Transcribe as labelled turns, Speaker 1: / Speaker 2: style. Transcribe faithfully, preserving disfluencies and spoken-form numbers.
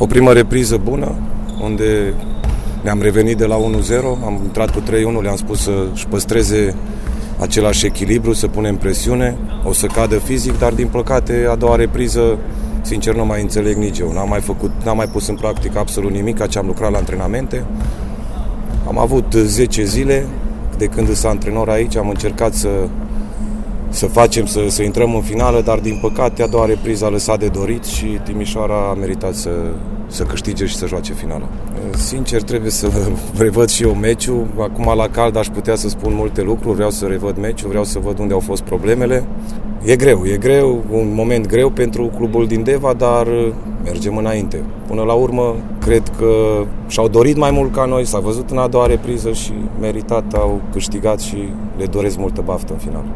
Speaker 1: O primă repriză bună, unde ne-am revenit de la unu zero, am intrat cu trei unu, le-am spus să-și păstreze același echilibru, să punem presiune, o să cadă fizic, dar din păcate a doua repriză, sincer nu mai înțeleg nici eu, n-am mai făcut, n-am mai pus în practică absolut nimic ca ce am lucrat la antrenamente. Am avut zece zile de când sunt antrenor aici, am încercat să să facem, să, să intrăm în finală, dar din păcate a doua repriză a lăsat de dorit și Timișoara a meritat să, să câștige și să joace finala. Sincer, trebuie să revăd și eu meciul. Acum la cald aș putea să spun multe lucruri, vreau să revăd meciul, vreau să văd unde au fost problemele. E greu, e greu, un moment greu pentru clubul din Deva, dar mergem înainte. Până la urmă, cred că și-au dorit mai mult ca noi, s-a văzut în a doua repriză și meritat au câștigat și le doresc multă baftă în final.